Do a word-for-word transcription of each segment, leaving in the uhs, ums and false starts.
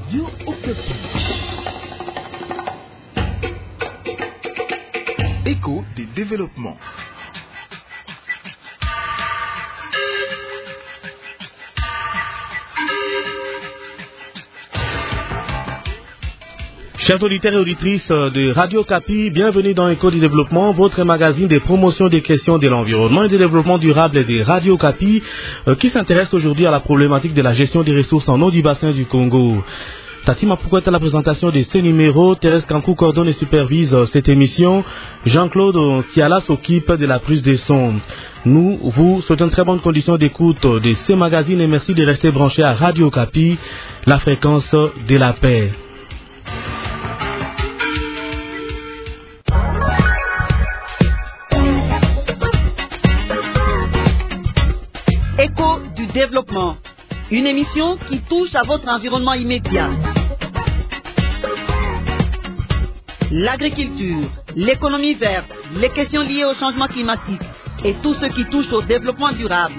Radio Okapi. Écho des développements. Chers auditeurs et auditrices de Radio Okapi, bienvenue dans Écho du développement, votre magazine de promotion des questions de l'environnement et du développement durable de Radio Okapi, euh, qui s'intéresse aujourd'hui à la problématique de la gestion des ressources en eau du bassin du Congo. Tati Mapoukwet à la présentation de ce numéro, Thérèse Kankou coordonne et supervise cette émission, Jean-Claude Siala s'occupe de la prise de son. Nous vous souhaitons une très bonne condition d'écoute de ce magazine et merci de rester branchés à Radio Okapi, la fréquence de la paix. Écho du développement, une émission qui touche à votre environnement immédiat. L'agriculture, l'économie verte, les questions liées au changement climatique et tout ce qui touche au développement durable.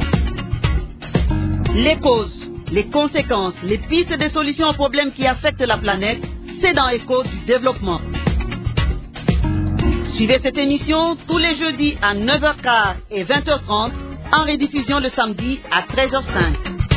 Les causes, les conséquences, les pistes de solutions aux problèmes qui affectent la planète, c'est dans Écho du développement. Suivez cette émission tous les jeudis à neuf heures quinze et vingt heures trente, en rediffusion le samedi à treize heures cinq.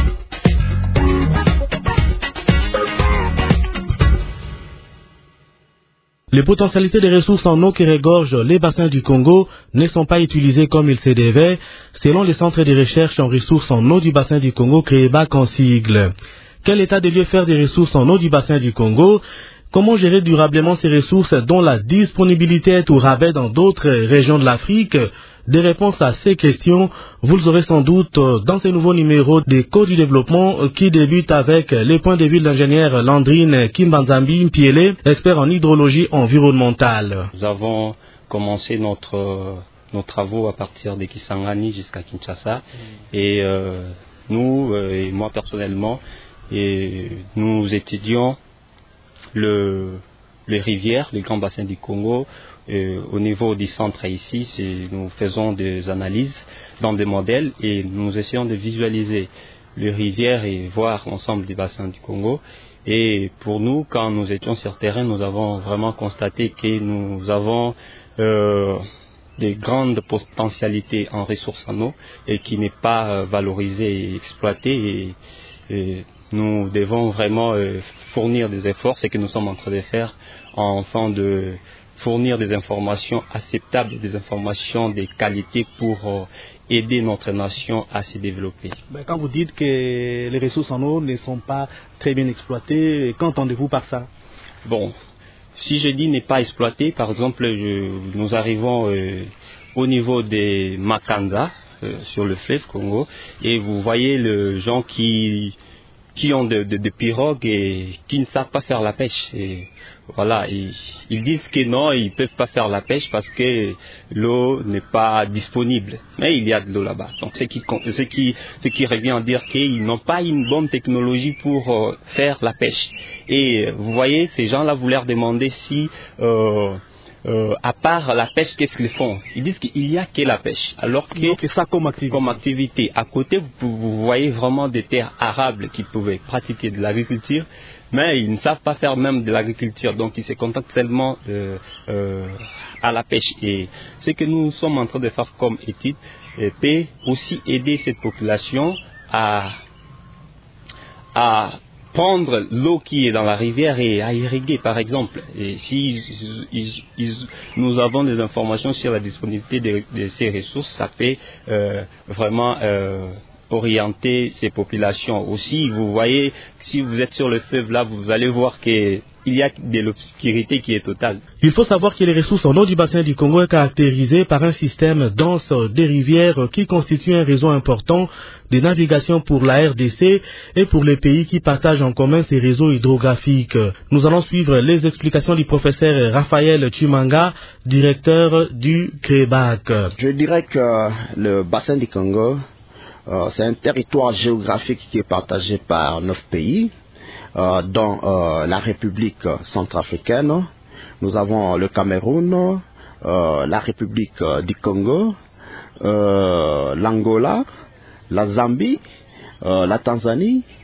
Les potentialités des ressources en eau qui regorgent les bassins du Congo ne sont pas utilisées comme il se devait, selon le Centre de recherche en ressources en eau du bassin du Congo, CREEBAC en sigle. Quel état de lieu faire des ressources en eau du bassin du Congo? Comment gérer durablement ces ressources dont la disponibilité est au rabais dans d'autres régions de l'Afrique? Des réponses à ces questions, vous les aurez sans doute dans ce nouveau numéro d'Écho du développement qui débute avec les points de vue de l'ingénieure Landrine Kimbanzambi Mpiele, expert en hydrologie environnementale. Nous avons commencé notre, nos travaux à partir de Kisangani jusqu'à Kinshasa et euh, nous, euh, et moi personnellement, et nous étudions le, les rivières, les grands bassins du Congo. Euh, au niveau du centre ici, nous faisons des analyses dans des modèles et nous essayons de visualiser les rivières et voir l'ensemble du bassin du Congo. Et pour nous, quand nous étions sur terrain, nous avons vraiment constaté que nous avons euh, des grandes potentialités en ressources en eau et qui n'est pas euh, valorisée et exploitée. Et, et nous devons vraiment euh, fournir des efforts, c'est ce que nous sommes en train de faire en fin de fournir des informations acceptables, des informations de qualité pour euh, aider notre nation à se développer. Quand vous dites que les ressources en eau ne sont pas très bien exploitées, qu'entendez-vous par ça? Bon, si je dis n'est pas exploité, par exemple, je, nous arrivons euh, au niveau des Makanda, euh, sur le fleuve Congo, et vous voyez les gens qui... qui ont de, de, de pirogues et qui ne savent pas faire la pêche. Et voilà, ils, ils disent que non, ils ne peuvent pas faire la pêche parce que l'eau n'est pas disponible. Mais il y a de l'eau là-bas. Donc ce qui, ce qui, ce qui revient à dire qu'ils n'ont pas une bonne technologie pour euh, faire la pêche. Et vous voyez, ces gens-là, vous leur demandez si... Euh, Euh, à part la pêche, qu'est-ce qu'ils font? Ils disent qu'il n'y a que la pêche. Alors que donc, ça comme activité. comme activité, à côté, vous, vous voyez vraiment des terres arables qui pouvaient pratiquer de l'agriculture, mais ils ne savent pas faire même de l'agriculture. Donc, ils se contentent tellement euh, euh, à la pêche. Et ce que nous sommes en train de faire comme étude euh, peut aussi aider cette population à... à prendre l'eau qui est dans la rivière et à irriguer, par exemple. Et si ils, ils, nous avons des informations sur la disponibilité de, de ces ressources, ça peut euh, vraiment euh, orienter ces populations. Aussi, vous voyez, si vous êtes sur le fleuve là, vous allez voir que il y a de l'obscurité qui est totale. Il faut savoir que les ressources en eau du bassin du Congo est caractérisé par un système dense des rivières qui constitue un réseau important de navigation pour la R D C et pour les pays qui partagent en commun ces réseaux hydrographiques. Nous allons suivre les explications du professeur Raphaël Chimanga, directeur du CREEBAC. Je dirais que le bassin du Congo, euh, c'est un territoire géographique qui est partagé par neuf pays. Euh, dans euh, la République centrafricaine, nous avons le Cameroun, euh, la République euh, du Congo, euh, l'Angola, la Zambie, euh, la Tanzanie,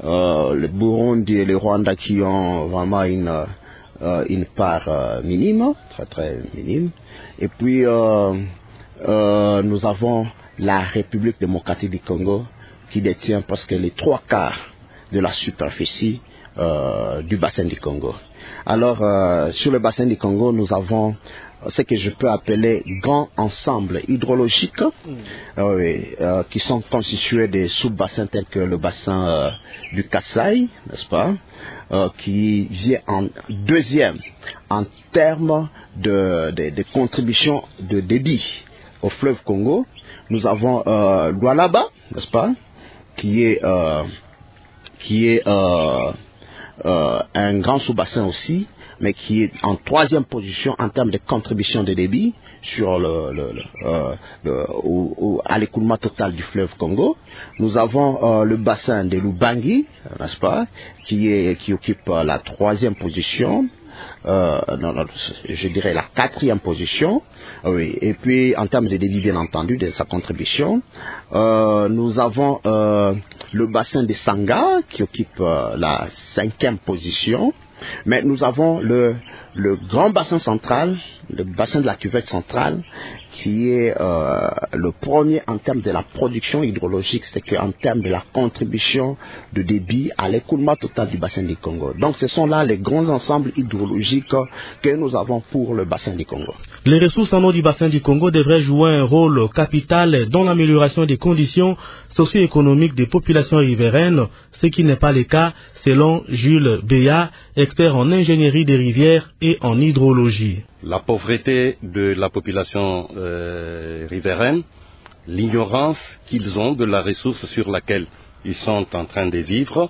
euh, le Burundi et le Rwanda qui ont vraiment une, euh, une part euh, minime, très très minime. Et puis euh, euh, nous avons la République démocratique du Congo qui détient presque les trois quarts de la superficie euh, du bassin du Congo. Alors euh, sur le bassin du Congo, nous avons ce que je peux appeler grands ensembles hydrologiques mmh. euh, oui, euh, qui sont constitués de sous-bassins tels que le bassin euh, du Kasaï, n'est-ce pas, euh, qui vient en deuxième en termes de, de, de contribution de débit au fleuve Congo. Nous avons euh, Lualaba, n'est-ce pas, qui est, euh, qui est euh, euh, un grand sous-bassin aussi, mais qui est en troisième position en termes de contribution de débit sur le, le, le, euh, le, au, au, à l'écoulement total du fleuve Congo. Nous avons euh, le bassin de Lubangi, n'est-ce pas, qui, est, qui occupe euh, la troisième position. Euh, non, non, je dirais la quatrième position, oui. Et puis en termes de débit, bien entendu, de sa contribution, euh, nous avons euh, le bassin de Sanga qui occupe euh, la cinquième position, mais nous avons le, le grand bassin central, le bassin de la cuvette centrale, qui est euh, le premier en termes de la production hydrologique, c'est qu'en termes de la contribution de débit à l'écoulement total du bassin du Congo. Donc ce sont là les grands ensembles hydrologiques que nous avons pour le bassin du Congo. Les ressources en eau du bassin du Congo devraient jouer un rôle capital dans l'amélioration des conditions socio-économiques des populations riveraines, ce qui n'est pas le cas selon Jules Béat, expert en ingénierie des rivières et en hydrologie. La pauvreté de la population euh, riveraine, l'ignorance qu'ils ont de la ressource sur laquelle ils sont en train de vivre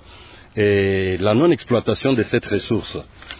et la non-exploitation de cette ressource.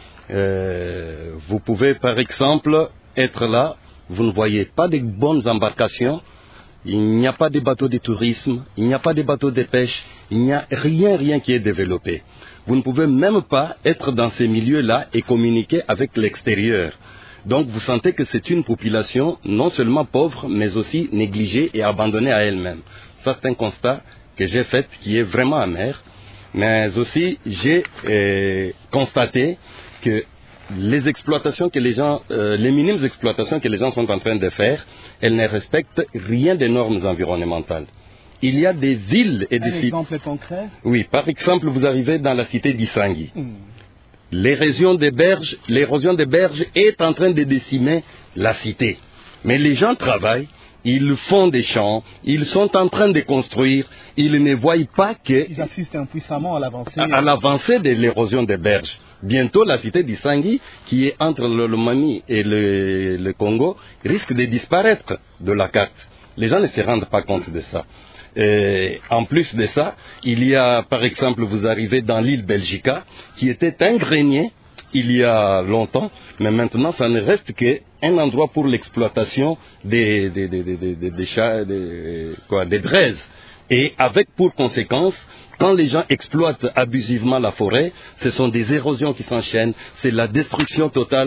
Euh, vous pouvez par exemple être là, vous ne voyez pas de bonnes embarcations, il n'y a pas de bateaux de tourisme, il n'y a pas de bateaux de pêche, il n'y a rien, rien qui est développé. Vous ne pouvez même pas être dans ces milieux-là et communiquer avec l'extérieur. Donc vous sentez que c'est une population non seulement pauvre, mais aussi négligée et abandonnée à elle-même. Ça, c'est un constat que j'ai fait qui est vraiment amer. Mais aussi, j'ai euh, constaté que les exploitations que les gens, euh, les minimes exploitations que les gens sont en train de faire, elles ne respectent rien des normes environnementales. Il y a des villes et des sites. Un exemple concret ? Oui, par exemple, vous arrivez dans la cité d'Isangui. Mmh. L'érosion des berges, l'érosion des berges est en train de décimer la cité. Mais les gens travaillent, ils font des champs, ils sont en train de construire, ils ne voient pas que... Ils assistent impuissamment à l'avancée. À, à l'avancée de l'érosion des berges. Bientôt, la cité d'Isangui, qui est entre le Lomami et le, le Congo, risque de disparaître de la carte. Les gens ne se rendent pas compte de ça. Et en plus de ça, il y a, par exemple, vous arrivez dans l'île Belgica, qui était un grenier il y a longtemps, mais maintenant ça ne reste qu'un endroit pour l'exploitation des, des, des, des, des, des, chats, des, quoi, des braises. Et avec pour conséquence, quand les gens exploitent abusivement la forêt, ce sont des érosions qui s'enchaînent, c'est la destruction totale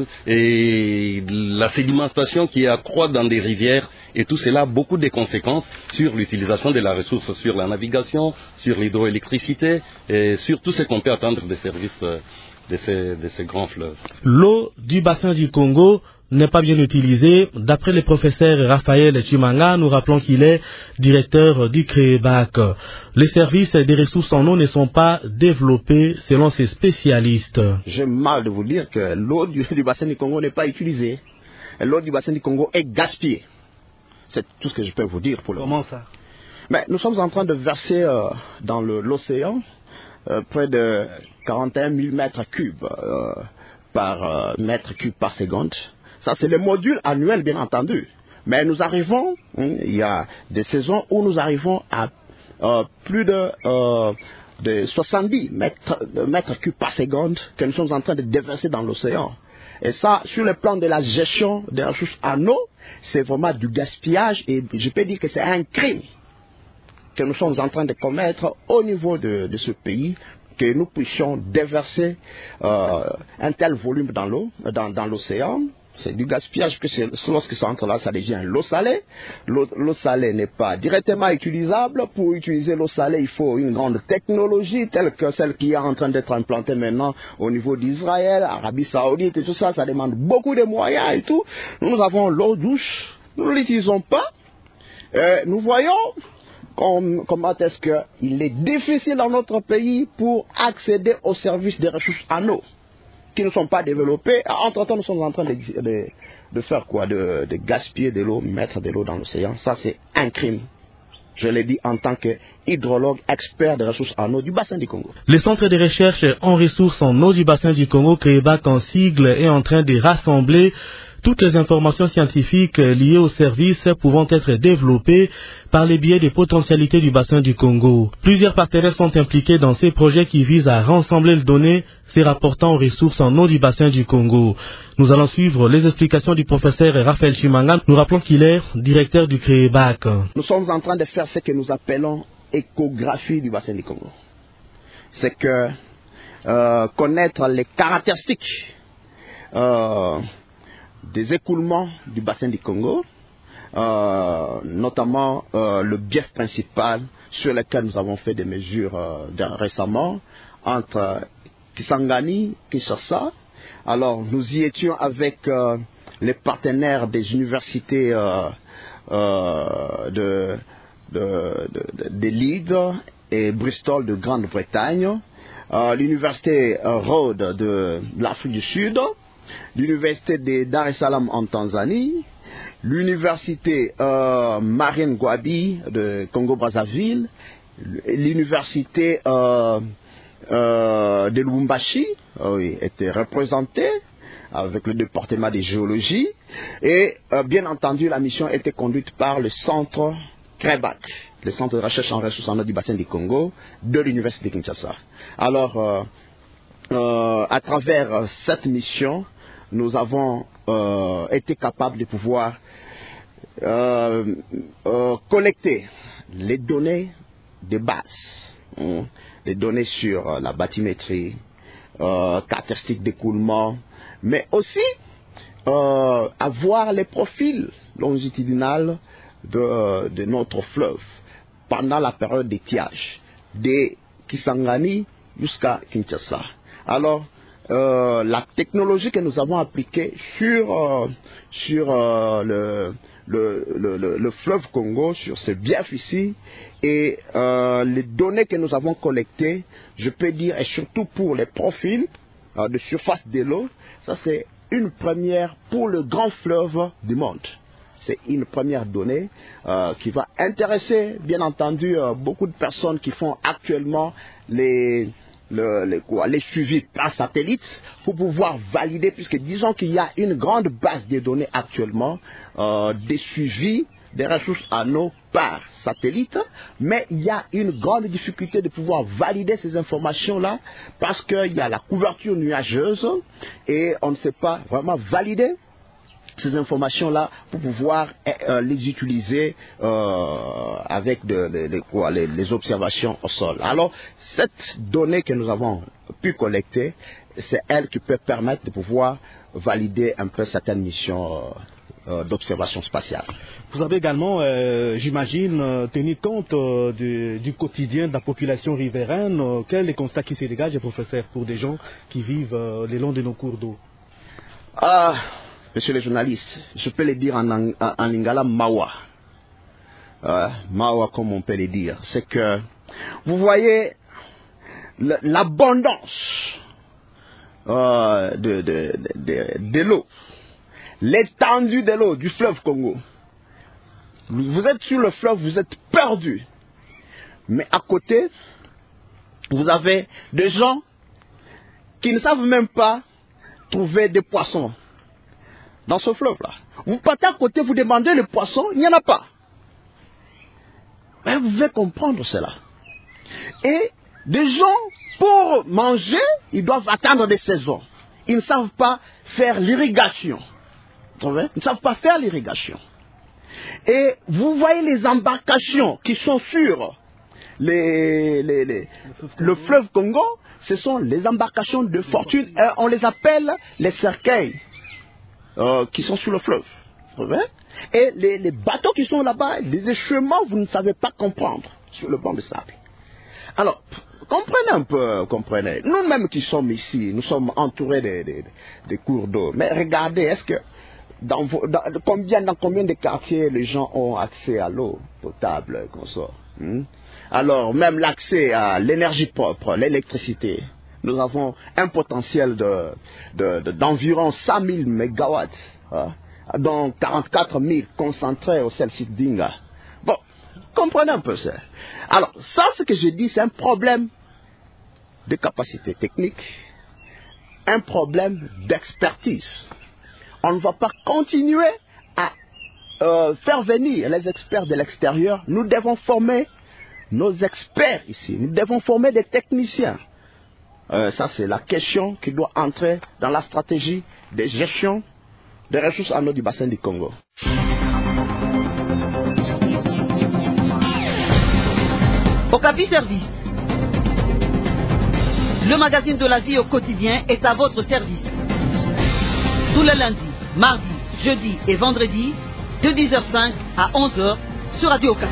et la sédimentation qui accroît dans des rivières, et tout cela a beaucoup de conséquences sur l'utilisation de la ressource, sur la navigation, sur l'hydroélectricité et sur tout ce qu'on peut attendre des services de ces, de ces grands fleuves. L'eau du bassin du Congo n'est pas bien utilisée. D'après le professeur Raphaël Chimanga, nous rappelons qu'il est directeur du CREEBAC. Les services des ressources en eau ne sont pas développés selon ces spécialistes. J'ai mal de vous dire que l'eau du, du bassin du Congo n'est pas utilisée. L'eau du bassin du Congo est gaspillée. C'est tout ce que je peux vous dire pour le moment. Comment ça ? Mais nous sommes en train de verser euh, dans le, l'océan euh, près de quarante et un mille mètres cubes euh, par euh, mètre cube par seconde. Ça, c'est le module annuel, bien entendu. Mais nous arrivons, hein, il y a des saisons où nous arrivons à euh, plus de, euh, de soixante-dix mètres, mètres cubes par seconde que nous sommes en train de déverser dans l'océan. Et ça, sur le plan de la gestion des ressources en eau, c'est vraiment du gaspillage et je peux dire que c'est un crime que nous sommes en train de commettre au niveau de, de ce pays, que nous puissions déverser euh, un tel volume dans l'eau, dans, dans l'océan, C'est du gaspillage, parce que lorsque ça entre là, ça devient l'eau salée. L'eau, l'eau salée n'est pas directement utilisable. Pour utiliser l'eau salée, il faut une grande technologie, telle que celle qui est en train d'être implantée maintenant au niveau d'Israël, Arabie Saoudite et tout ça. Ça demande beaucoup de moyens et tout. Nous avons l'eau douce, nous ne l'utilisons pas. Euh, nous voyons comme, comment est-ce qu'il est difficile dans notre pays pour accéder aux services des ressources en eau, qui ne sont pas développés. Entre-temps, nous sommes en train de, de, de faire quoi, de, de gaspiller de l'eau, mettre de l'eau dans l'océan. Ça, c'est un crime. Je l'ai dit en tant qu'hydrologue expert des ressources en eau du bassin du Congo. Le centre de recherche en ressources en eau du bassin du Congo, CREEBAC en sigle, est en train de rassembler toutes les informations scientifiques liées aux services pouvant être développés par les biais des potentialités du bassin du Congo. Plusieurs partenaires sont impliqués dans ces projets qui visent à rassembler les données se rapportant aux ressources en eau du bassin du Congo. Nous allons suivre les explications du professeur Raphaël Chimanga. Nous rappelons qu'il est directeur du CREEBAC. Nous sommes en train de faire ce que nous appelons échographie du bassin du Congo. C'est que euh, connaître les caractéristiques euh, des écoulements du bassin du Congo, euh, notamment euh, le bief principal sur lequel nous avons fait des mesures euh, récemment entre Kisangani, Kinshasa. Alors nous y étions avec euh, les partenaires des universités euh, euh, de, de, de, de Leeds et Bristol de Grande-Bretagne, euh, l'université euh, Rhodes de, de l'Afrique du Sud, l'université de Dar es Salaam en Tanzanie, l'université euh, Marine Gwabi de Congo-Brazzaville, l'université euh, euh, de Lubumbashi euh, oui, était représentée avec le département de géologie et euh, bien entendu la mission était conduite par le centre CREEBAC, le centre de recherche en ressources en eau du bassin du Congo de l'université de Kinshasa. Alors euh, euh, à travers cette mission, nous avons euh, été capables de pouvoir euh, euh, collecter les données de base, hein, les données sur euh, la bathymétrie, euh, caractéristiques d'écoulement, mais aussi euh, avoir les profils longitudinaux de, de notre fleuve pendant la période d'étiage, de Kisangani jusqu'à Kinshasa. Alors, Euh, la technologie que nous avons appliquée sur, euh, sur euh, le, le, le, le fleuve Congo, sur ce bief ici, et euh, les données que nous avons collectées, je peux dire, et surtout pour les profils euh, de surface de l'eau, ça c'est une première pour le grand fleuve du monde. C'est une première donnée euh, qui va intéresser, bien entendu, euh, beaucoup de personnes qui font actuellement les... Le, les, quoi, les suivis par satellite pour pouvoir valider, puisque disons qu'il y a une grande base de données actuellement euh, des suivis des ressources en eau par satellite, mais il y a une grande difficulté de pouvoir valider ces informations-là parce qu'il y a la couverture nuageuse et on ne sait pas vraiment valider ces informations-là pour pouvoir euh, les utiliser euh, avec de, de, de, quoi, les, les observations au sol. Alors, cette donnée que nous avons pu collecter, c'est elle qui peut permettre de pouvoir valider un peu certaines missions euh, d'observation spatiale. Vous avez également, euh, j'imagine, euh, tenu compte euh, du, du quotidien de la population riveraine. Euh, quel est le constat qui se dégage, professeur, pour des gens qui vivent euh, le long de nos cours d'eau? Ah, Monsieur le journaliste, je peux le dire en, en, en lingala mawa. Euh, mawa comme on peut le dire. C'est que, vous voyez, l'abondance euh, de, de, de, de l'eau, l'étendue de l'eau du fleuve Congo. Vous êtes sur le fleuve, vous êtes perdu. Mais à côté, vous avez des gens qui ne savent même pas trouver des poissons dans ce fleuve-là. Vous partez à côté, vous demandez le poisson, il n'y en a pas. Mais vous devez comprendre cela. Et des gens, pour manger, ils doivent attendre des saisons. Ils ne savent pas faire l'irrigation. Ils ne savent pas faire l'irrigation. Et vous voyez les embarcations qui sont sur les, les, les, le fleuve Congo, ce sont les embarcations de fortune, et on les appelle les cercueils. euh, qui sont sur le fleuve. Et les, les bateaux qui sont là-bas, les échouements, vous ne savez pas comprendre sur le banc de sable. Alors, comprenez un peu, comprenez. Nous-mêmes qui sommes ici, nous sommes entourés des de, de, de cours d'eau. Mais regardez, est-ce que dans, vos, dans, combien, dans combien de quartiers les gens ont accès à l'eau potable, comme ça, hein? Alors, même l'accès à l'énergie propre, l'électricité, nous avons un potentiel de, de, de, d'environ cent mille mégawatts, hein, dont quarante-quatre mille concentrés au seul site d'Inga. Bon, comprenez un peu ça. Alors, ça, ce que je dis, c'est un problème de capacité technique, un problème d'expertise. On ne va pas continuer à euh, faire venir les experts de l'extérieur. Nous devons former nos experts ici. Nous devons former des techniciens. Euh, ça, c'est la question qui doit entrer dans la stratégie de gestion des ressources en eau du bassin du Congo. Okapi Service. Le magazine de la vie au quotidien est à votre service. Tous les lundis, mardis, jeudis et vendredis, de dix heures cinq à onze heures sur Radio Okapi.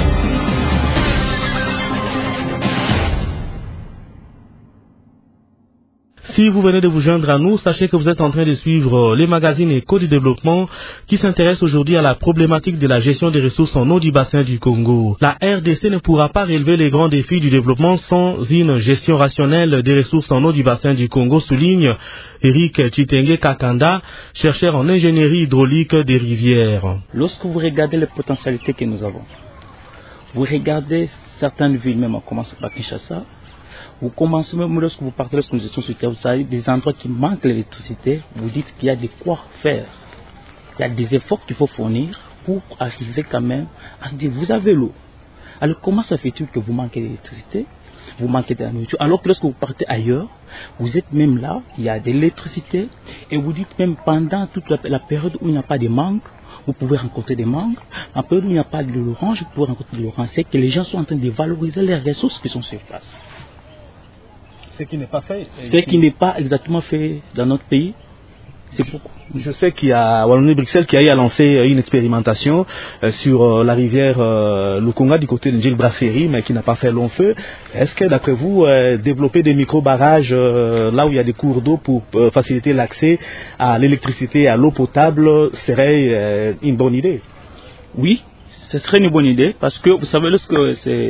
Si vous venez de vous joindre à nous, sachez que vous êtes en train de suivre les magazines Éco du développement qui s'intéressent aujourd'hui à la problématique de la gestion des ressources en eau du bassin du Congo. La R D C ne pourra pas relever les grands défis du développement sans une gestion rationnelle des ressources en eau du bassin du Congo, souligne Eric Chitenge Kakanda, chercheur en ingénierie hydraulique des rivières. Lorsque vous regardez les potentialités que nous avons, vous regardez certaines villes, même en commençant par Kinshasa, vous commencez même lorsque vous partez, lorsque nous étions sur terre, vous avez des endroits qui manquent l'électricité, vous dites qu'il y a de quoi faire. Il y a des efforts qu'il faut fournir pour arriver quand même à se dire, vous avez l'eau. Alors comment ça fait-il que vous manquez d'électricité, vous manquez de la nourriture, alors que lorsque vous partez ailleurs, vous êtes même là, il y a de l'électricité, et vous dites même pendant toute la, la période où il n'y a pas de manque, vous pouvez rencontrer des manques. En période où il n'y a pas de l'orange, vous pouvez rencontrer de l'orange. C'est que les gens sont en train de valoriser les ressources qui sont sur place. Ce qui n'est pas fait. Ce qui n'est pas exactement fait dans notre pays. C'est beaucoup. Je sais qu'il y a Wallonie-Bruxelles qui a eu à lancer une expérimentation euh, sur euh, la rivière euh, Lukunga du côté de Gilles Brasserie, mais qui n'a pas fait long feu. Est-ce que d'après vous, euh, développer des micro-barrages euh, là où il y a des cours d'eau pour euh, faciliter l'accès à l'électricité et à l'eau potable serait euh, une bonne idée? Oui, ce serait une bonne idée parce que vous savez, lorsque c'est...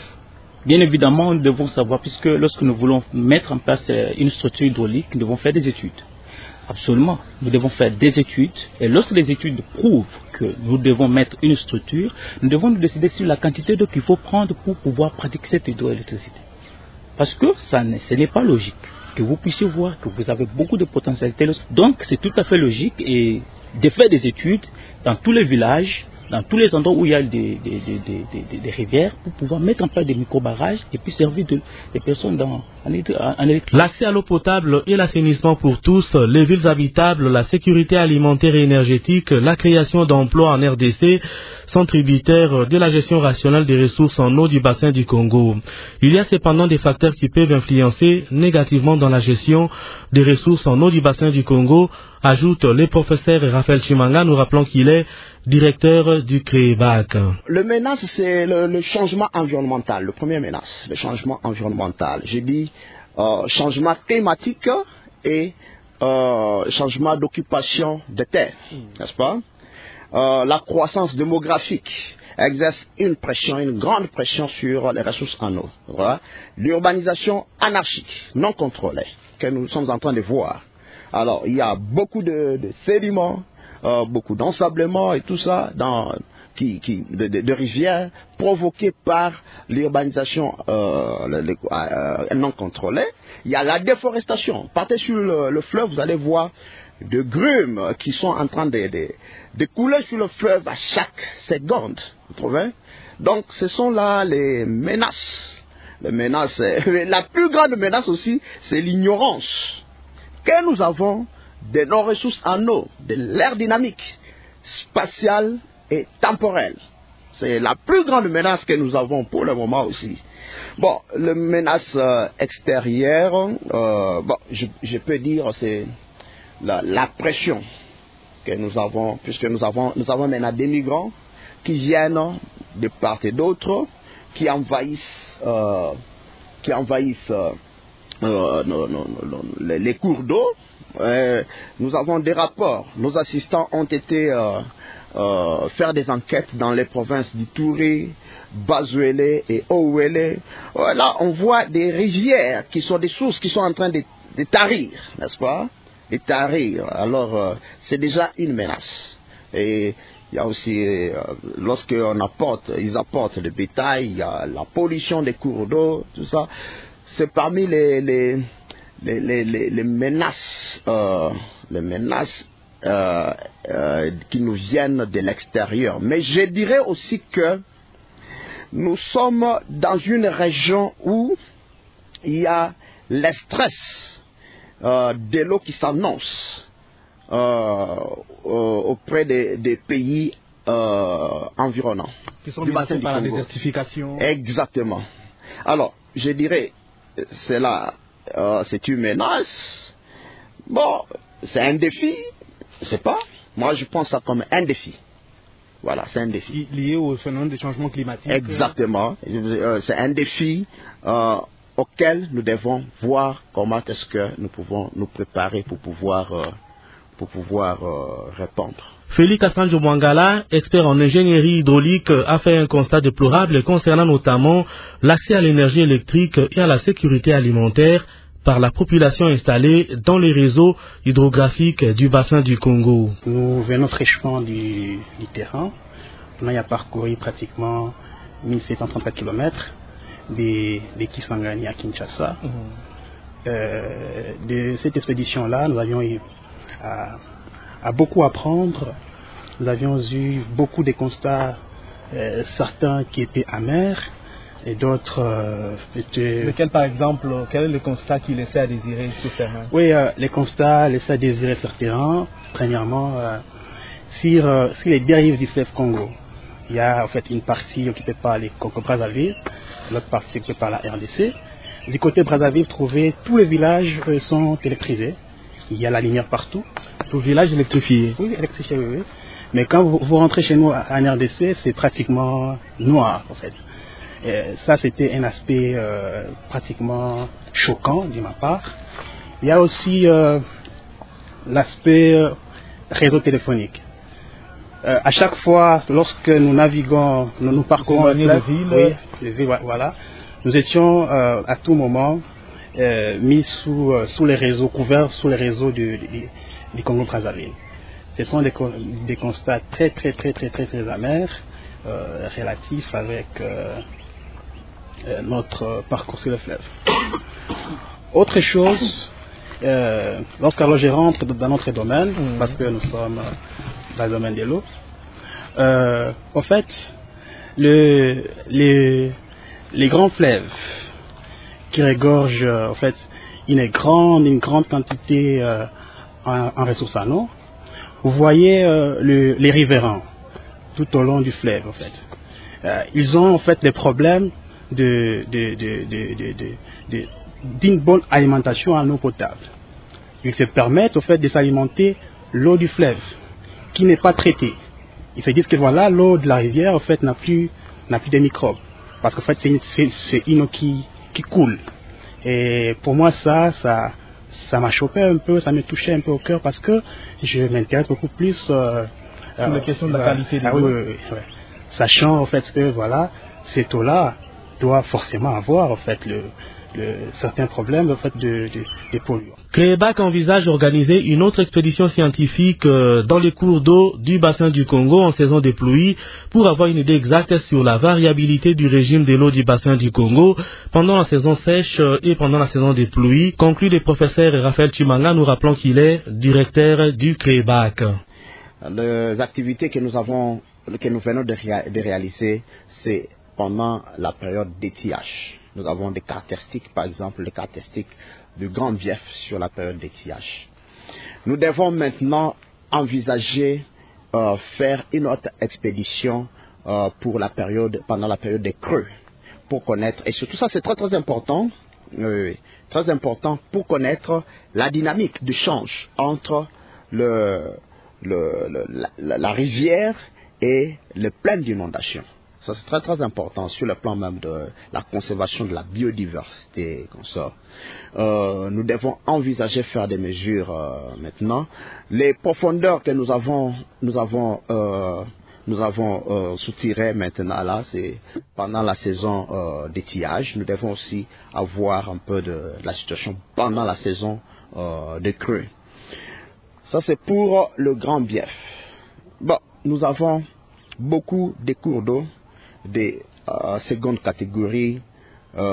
Bien évidemment, nous devons savoir, puisque lorsque nous voulons mettre en place une structure hydraulique, nous devons faire des études. Absolument, nous devons faire des études. Et lorsque les études prouvent que nous devons mettre une structure, nous devons nous décider sur la quantité d'eau qu'il faut prendre pour pouvoir pratiquer cette hydroélectricité. Parce que ça ne, ce n'est pas logique que vous puissiez voir que vous avez beaucoup de potentialités. Donc, c'est tout à fait logique et de faire des études dans tous les villages, dans tous les endroits où il y a des, des, des, des, des, des rivières, pour pouvoir mettre en place des micro-barrages et puis servir de, des personnes dans, en, en électricité. L'accès à l'eau potable et l'assainissement pour tous, les villes habitables, la sécurité alimentaire et énergétique, la création d'emplois en R D C sont tributaires de la gestion rationnelle des ressources en eau du bassin du Congo. Il y a cependant des facteurs qui peuvent influencer négativement dans la gestion des ressources en eau du bassin du Congo, ajoute le professeur Raphaël Chimanga, nous rappelons qu'il est directeur du C R E B A C. Le menace, c'est le, le changement environnemental, le premier menace, le changement environnemental. J'ai dit euh, changement climatique et euh, changement d'occupation de terre, n'est-ce pas? Euh, la croissance démographique exerce une pression, une grande pression sur les ressources en eau. Voilà. L'urbanisation anarchique, non contrôlée, que nous sommes en train de voir. Alors, il y a beaucoup de, de sédiments, euh, beaucoup d'ensablements et tout ça dans, qui, qui, de, de, de rivières provoquées par l'urbanisation euh, le, le, euh, non contrôlée. Il y a la déforestation. Partez sur le, le fleuve, vous allez voir de grumes qui sont en train de, de, de couler sur le fleuve à chaque seconde. Vous trouvez? Donc, ce sont là les menaces. Les menaces. La plus grande menace aussi, c'est l'ignorance que nous avons de nos ressources en eau, de l'air dynamique, spatiale et temporelle. C'est la plus grande menace que nous avons pour le moment aussi. Bon, la menace euh, extérieure, euh, bon, je, je peux dire c'est la, la pression que nous avons, puisque nous avons, nous avons maintenant des migrants qui viennent de part et d'autre, qui envahissent, euh, qui envahissent euh, euh, nos, nos, nos, les, les cours d'eau. Euh, nous avons des rapports. Nos assistants ont été euh, euh, faire des enquêtes dans les provinces d'Ituri, Bazuele et Ouele. Là, on voit des rivières qui sont des sources qui sont en train de, de tarir, n'est-ce pas? De tarir. Alors, euh, c'est déjà une menace. Et il y a aussi, euh, lorsqu'on apporte, ils apportent le bétail, il y a la pollution des cours d'eau, tout ça. C'est parmi les, les, les, les, les, les menaces, euh, les menaces euh, euh, qui nous viennent de l'extérieur. Mais je dirais aussi que nous sommes dans une région où il y a le stress euh, de l'eau qui s'annonce euh, auprès des, des pays euh, environnants. Qui sont menacés par la désertification. Exactement. Alors, je dirais, c'est là, euh, c'est une menace. Bon, c'est un défi, je sais pas. Moi, je pense ça comme un défi. Voilà, c'est un défi. Lié au phénomène de changement climatique. Exactement. C'est un défi euh, auquel nous devons voir comment est-ce que nous pouvons nous préparer pour pouvoir, euh, pour pouvoir euh, répondre. Félix Assanjo Mwangala, expert en ingénierie hydraulique, a fait un constat déplorable concernant notamment l'accès à l'énergie électrique et à la sécurité alimentaire par la population installée dans les réseaux hydrographiques du bassin du Congo. Nous venons fraîchement du, du terrain. On a parcouru pratiquement mille sept cent trente-quatre kilomètres de, de Kisangani à Kinshasa. Mmh. Euh, de cette expédition-là, nous avions eu à, à beaucoup apprendre. Nous avions eu beaucoup de constats, euh, certains qui étaient amers, et d'autres euh, étaient... Lequel, par exemple, quel est le constat qui laissait à désirer sur terrain? Oui, euh, les constats laissaient à désirer sur terrain. Premièrement, euh, sur, euh, sur les dérives du fleuve Congo, il y a en fait une partie occupée par les Congo-Brazzaville, l'autre partie occupée par la R D C. Du côté Brazzaville, trouvez tous les villages euh, sont électrisés. Il y a la lumière partout. Tout village électrifié? Oui, électrifié, oui, oui. Mais quand vous, vous rentrez chez nous en R D C, c'est pratiquement noir, en fait. Et ça, c'était un aspect euh, pratiquement choquant de ma part. Il y a aussi euh, l'aspect euh, réseau téléphonique. Euh, à chaque fois, lorsque nous naviguons, nous nous parcourons les fleuve, villes, oui, les villes, voilà, nous étions euh, à tout moment euh, mis sous, euh, sous les réseaux, couverts sous les réseaux du, du, du Congo-Brazzaville. Ce sont des, des constats très, très, très, très, très, très amers euh, relatifs avec euh, euh, notre parcours sur le fleuve. Autre chose, euh, lorsqu'alors je rentre dans notre domaine, mmh. parce que nous sommes dans le domaine de l'eau, euh, en fait, le, les, les grands fleuves qui regorgent en fait une grande, une grande quantité euh, en, en ressources en eau, vous voyez euh, le, les riverains tout au long du fleuve en fait. Euh, ils ont en fait des problèmes de, de, de, de, de, de, de, d'une bonne alimentation en eau potable. Ils se permettent en fait de s'alimenter l'eau du fleuve qui n'est pas traitée. Ils se disent que voilà, l'eau de la rivière en fait n'a plus, n'a plus de microbes parce qu'en fait c'est une, c'est, c'est une eau qui, qui coule. Et pour moi ça, ça ça m'a chopé un peu, ça me touchait un peu au cœur parce que je m'intéresse beaucoup plus euh, sur euh, la question de la euh, qualité de ah, l'eau. Oui, oui, oui, ouais. Sachant en fait que voilà, cette eau-là doit forcément avoir en fait le, le certains problèmes en fait de, de, de polluants. Créebac envisage d'organiser une autre expédition scientifique euh, dans les cours d'eau du bassin du Congo en saison des pluies pour avoir une idée exacte sur la variabilité du régime de l'eau du bassin du Congo pendant la saison sèche euh, et pendant la saison des pluies. Conclut le professeur Raphaël Chimanga, nous rappelons qu'il est directeur du Créebac. Les activités que nous avons, que nous venons de, réa- de réaliser, c'est pendant la période d'étiage. Nous avons des caractéristiques, par exemple les caractéristiques du Grand Bief sur la période d'étiage. Nous devons maintenant envisager euh, faire une autre expédition euh, pour la période, pendant la période des creux, pour connaître, et surtout ça c'est très très important, euh, très important pour connaître la dynamique du change entre le, le, le, la, la rivière et les plaines d'inondation. Ça, c'est très très important sur le plan même de la conservation de la biodiversité. Comme ça. Euh, nous devons envisager faire des mesures euh, maintenant. Les profondeurs que nous avons, nous avons, euh, nous avons euh, soutirées maintenant là, c'est pendant la saison euh, d'étiage. Nous devons aussi avoir un peu de, de la situation pendant la saison euh, de crue. Ça, c'est pour le Grand Bief. Bon, nous avons beaucoup de cours d'eau, des euh, seconde catégorie, euh,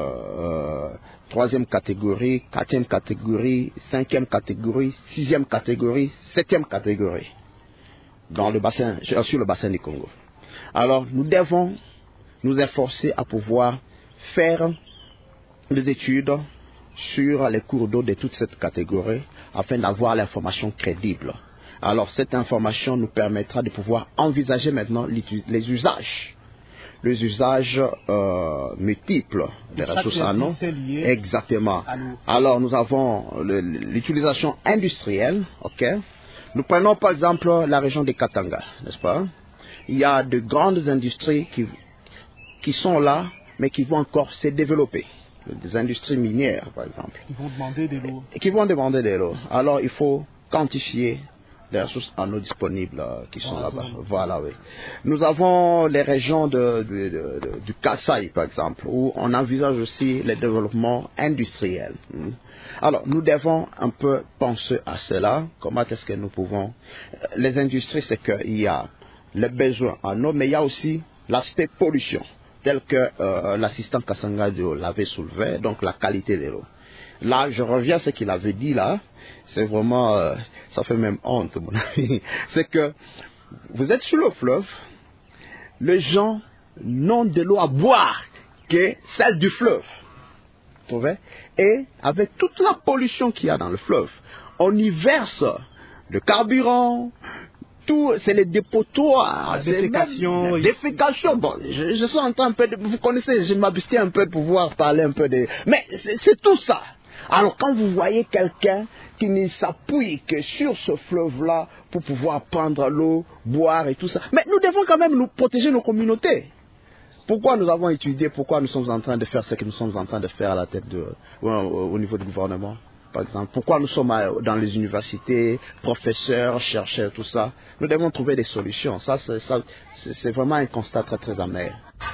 euh, troisième catégorie, quatrième catégorie, cinquième catégorie, sixième catégorie, septième catégorie dans le bassin, sur le bassin du Congo. Alors nous devons nous efforcer à pouvoir faire des études sur les cours d'eau de toute cette catégorie afin d'avoir l'information crédible. Alors cette information nous permettra de pouvoir envisager maintenant les usages. Les usages euh, multiples des ressources en eau. Exactement. Alors nous avons l'utilisation industrielle. Ok. Nous prenons par exemple la région des Katanga, n'est-ce pas? Il y a de grandes industries qui, qui sont là, mais qui vont encore se développer. Des industries minières, par exemple. Qui vont demander de l'eau. Qui vont demander de l'eau. Alors il faut quantifier les ressources en eau disponibles euh, qui sont là-bas. Voilà, oui. Nous avons les régions de, de, de, de, du Kasaï, par exemple, où on envisage aussi les développements industriels. Alors, nous devons un peu penser à cela. Comment est-ce que nous pouvons... Les industries, c'est qu'il y a les besoins en eau, mais il y a aussi l'aspect pollution, tel que euh, l'assistant Kassanga l'avait soulevé, donc la qualité de l'eau. Là, je reviens à ce qu'il avait dit là. C'est vraiment, euh, ça fait même honte, mon ami. C'est que vous êtes sur le fleuve, les gens n'ont de l'eau à boire que celle du fleuve. Vous trouvez? Et avec toute la pollution qu'il y a dans le fleuve, on y verse le carburant, tout, c'est les dépotoirs, la défécation. La défécation. Bon, je, je suis en train un peu de, vous connaissez, je m'abstiens un peu de pouvoir parler un peu de, mais c'est tout ça. Alors quand vous voyez quelqu'un qui ne s'appuie que sur ce fleuve-là pour pouvoir prendre l'eau, boire et tout ça, mais nous devons quand même nous protéger nos communautés. Pourquoi nous avons étudié, pourquoi nous sommes en train de faire ce que nous sommes en train de faire à la tête de, au, au niveau du gouvernement, par exemple? Pourquoi nous sommes dans les universités, professeurs, chercheurs, tout ça? Nous devons trouver des solutions. Ça, c'est vraiment un constat très très amer.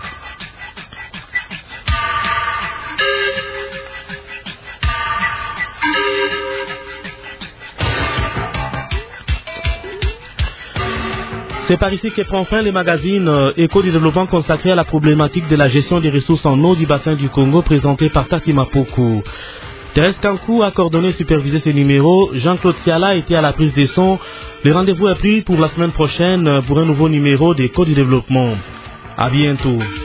C'est par ici que prend fin les magazines euh, Éco du développement consacrés à la problématique de la gestion des ressources en eau du bassin du Congo, présenté par Tati Mapoku. Thérèse Kankou a coordonné et supervisé ces numéros. Jean-Claude Siala était à la prise des sons. Le rendez-vous est pris pour la semaine prochaine pour un nouveau numéro d'Éco du développement. À bientôt.